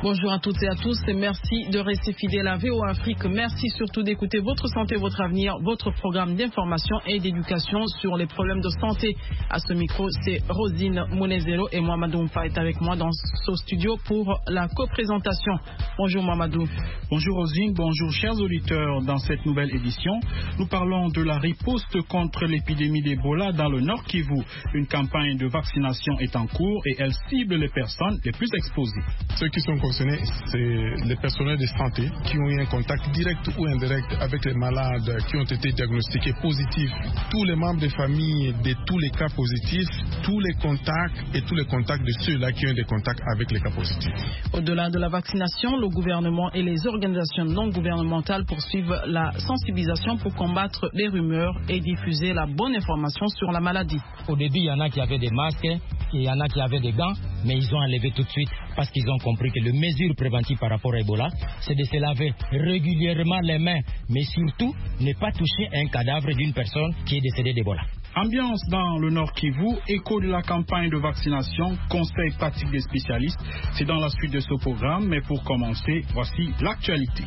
Bonjour à toutes et à tous et merci de rester fidèles à VOA Afrique. Merci surtout d'écouter Votre Santé, Votre Avenir, votre programme d'information et d'éducation sur les problèmes de santé. À ce micro, c'est Rosine Mounezero et Mohamedou Mpa est avec moi dans ce studio pour la coprésentation. Bonjour Mohamedou. Bonjour Rosine, bonjour chers auditeurs. Dans cette nouvelle édition, nous parlons de la riposte contre l'épidémie d'Ebola dans le Nord Kivu. Une campagne de vaccination est en cours et elle cible les personnes les plus exposées. Ceux qui sont concernés, c'est les personnels de santé qui ont eu un contact direct ou indirect avec les malades qui ont été diagnostiqués positifs. Tous les membres des familles de tous les cas positifs, tous les contacts et tous les contacts de ceux-là qui ont des contacts avec les cas positifs. Au-delà de la vaccination, le gouvernement et les organisations non gouvernementales poursuivent la sensibilisation pour combattre les rumeurs et diffuser la bonne information sur la maladie. Au début, il y en a qui avaient des masques, il y en a qui avaient des gants, mais ils ont enlevé tout de suite parce qu'ils ont compris que les mesures préventives par rapport à Ebola, c'est de se laver régulièrement les mains, mais surtout ne pas toucher un cadavre d'une personne qui est décédée d'Ebola. Ambiance dans le Nord Kivu, écho de la campagne de vaccination, conseils pratiques des spécialistes. C'est dans la suite de ce programme, mais pour commencer, voici l'actualité.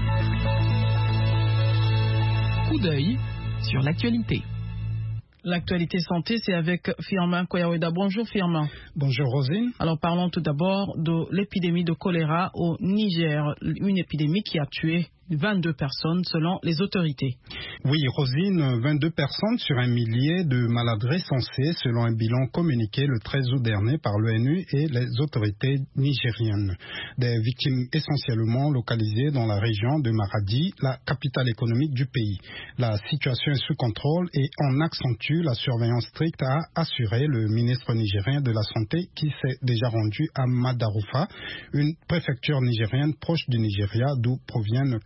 Coup d'œil sur l'actualité. L'actualité santé, c'est avec Firmin Koyaweda. Bonjour Firmin. Bonjour Rosine. Alors parlons tout d'abord de l'épidémie de choléra au Niger, une épidémie qui a tué 22 personnes selon les autorités. Oui, Rosine, 22 personnes sur un millier de malades recensés selon un bilan communiqué le 13 août dernier par l'ONU et les autorités nigériennes. Des victimes essentiellement localisées dans la région de Maradi, la capitale économique du pays. La situation est sous contrôle et on accentue la surveillance stricte, a assuré le ministre nigérien de la Santé qui s'est déjà rendu à Madaroufa, une préfecture nigérienne proche du Nigeria d'où proviennent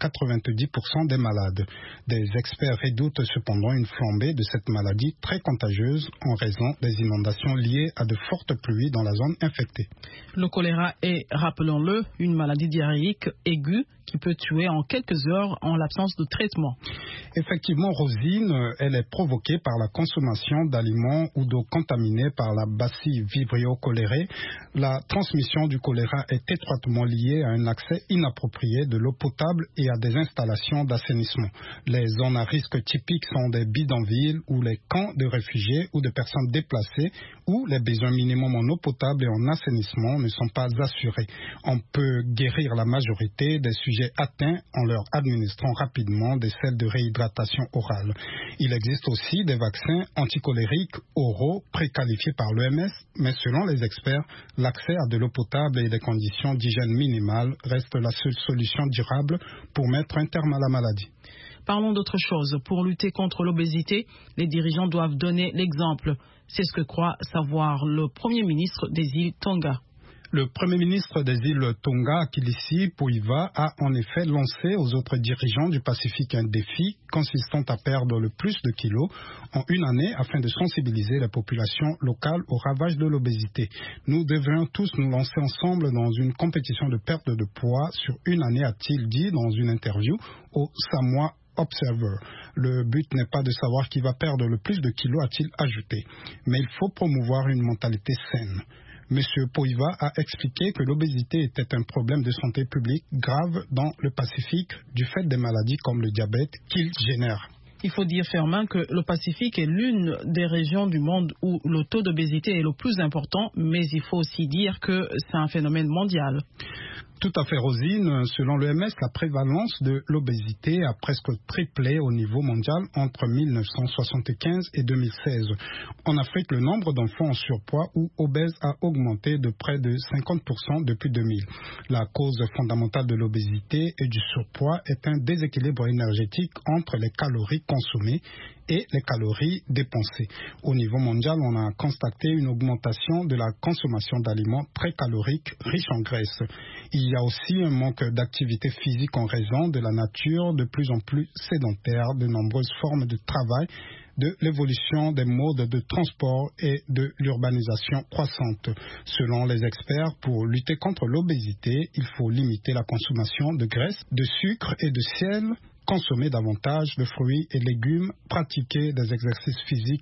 90% des malades. Des experts redoutent cependant une flambée de cette maladie très contagieuse en raison des inondations liées à de fortes pluies dans la zone infectée. Le choléra est, rappelons-le, une maladie diarrhéique aiguë qui peut tuer en quelques heures en l'absence de traitement. Effectivement, Rosine, elle est provoquée par la consommation d'aliments ou d'eau contaminée par la bacille Vibrio cholerae. La transmission du choléra est étroitement liée à un accès inapproprié de l'eau potable et à des installations d'assainissement. Les zones à risque typiques sont des bidonvilles ou les camps de réfugiés ou de personnes déplacées où les besoins minimums en eau potable et en assainissement ne sont pas assurés. On peut guérir la majorité des sujets atteints en leur administrant rapidement des sels de réhydratation orale. Il existe aussi des vaccins anticolériques oraux préqualifiés par l'OMS, mais selon les experts, l'accès à de l'eau potable et des conditions d'hygiène minimales reste la seule solution durable pour mettre un terme à la maladie. Parlons d'autre chose. Pour lutter contre l'obésité, les dirigeants doivent donner l'exemple. C'est ce que croit savoir le Premier ministre des îles Tonga. Le Premier ministre des îles Tonga, Kilisi Poiva, a en effet lancé aux autres dirigeants du Pacifique un défi consistant à perdre le plus de kilos en une année afin de sensibiliser la population locale aux ravages de l'obésité. Nous devrions tous nous lancer ensemble dans une compétition de perte de poids sur une année, a-t-il dit dans une interview au Samoa Observer. Le but n'est pas de savoir qui va perdre le plus de kilos, a-t-il ajouté, mais il faut promouvoir une mentalité saine. Monsieur Poiva a expliqué que l'obésité était un problème de santé publique grave dans le Pacifique du fait des maladies comme le diabète qu'il génère. Il faut dire, Firmin, que le Pacifique est l'une des régions du monde où le taux d'obésité est le plus important, mais il faut aussi dire que c'est un phénomène mondial. Tout à fait, Rosine. Selon l'OMS, la prévalence de l'obésité a presque triplé au niveau mondial entre 1975 et 2016. En Afrique, le nombre d'enfants en surpoids ou obèses a augmenté de près de 50% depuis 2000. La cause fondamentale de l'obésité et du surpoids est un déséquilibre énergétique entre les calories consommées et les calories dépensées. Au niveau mondial, on a constaté une augmentation de la consommation d'aliments très caloriques, riches en graisse. Il y a aussi un manque d'activité physique en raison de la nature de plus en plus sédentaire, de nombreuses formes de travail, de l'évolution des modes de transport et de l'urbanisation croissante. Selon les experts, pour lutter contre l'obésité, il faut limiter la consommation de graisse, de sucre et de sel, consommer davantage de fruits et légumes, pratiquer des exercices physiques